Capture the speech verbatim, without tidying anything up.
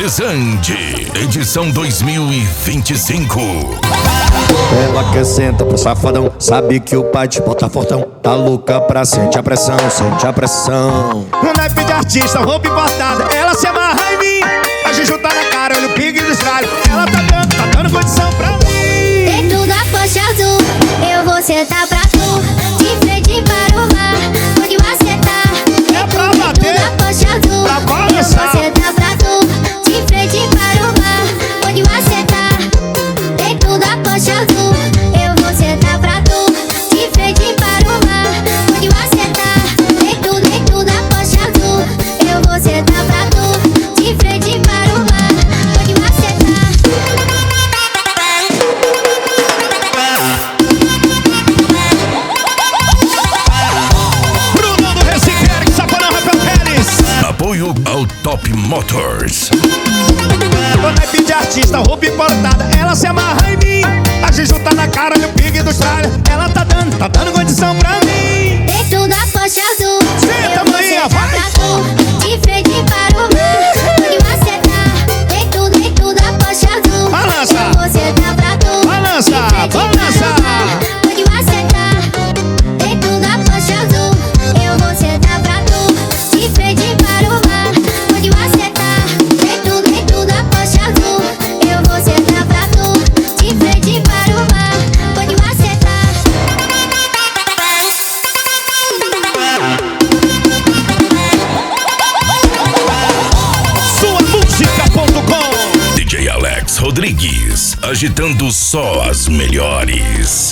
Desande, edição dois mil e vinte e cinco. Ela quer sentar pro safadão, sabe que o pai te bota fortão. Tá louca pra sentir a pressão, sente a pressão. Um naipe de artista, roupa importada, ela se amarra em mim. A Juju tá na cara, olha o pingue do estralho. Ela tá dando, tá dando condição pra mim. Dentro da faixa azul, eu vou sentar pra tu. De frente para o mar, pode acertar. É pra bater, dentro da faixa azul, pra balançar. eu vou sentar pra tu. De frente para o mar, pode acertar. Dentro da faixa azul, eu vou sentar pra tu. De frente para o mar, pode acertar. Dentro, dentro da faixa azul, eu vou sentar pra tu. De frente para o mar, pode acertar. Bruno do Recife, Eric Saporão, Rafael Pérez. Apoio ao Top Motors. Um naipe de artista, roupa importada, ela se amarra em mim. A Juju tá na cara, olha o pingue do estralho. Ela tá dando, tá dando condição pra mim. Dentro da faixa azul, Senta, eu vou Maria, sentar vai. pra tu. De frente para o mar, pode acertar. Dentro, dentro da faixa azul, Balança. eu vou sentar pra tu. Balança, De frente balança. para o mar, pode acertar. Dentro da faixa azul, eu vou sentar pra tu. De frente para o mar, pode acertar. Dentro, dentro da faixa azul, eu vou sentar pra tu. De frente para o mar, pode acertar. Sua música ponto com. D J Alex Rodrigues, agitando só as melhores.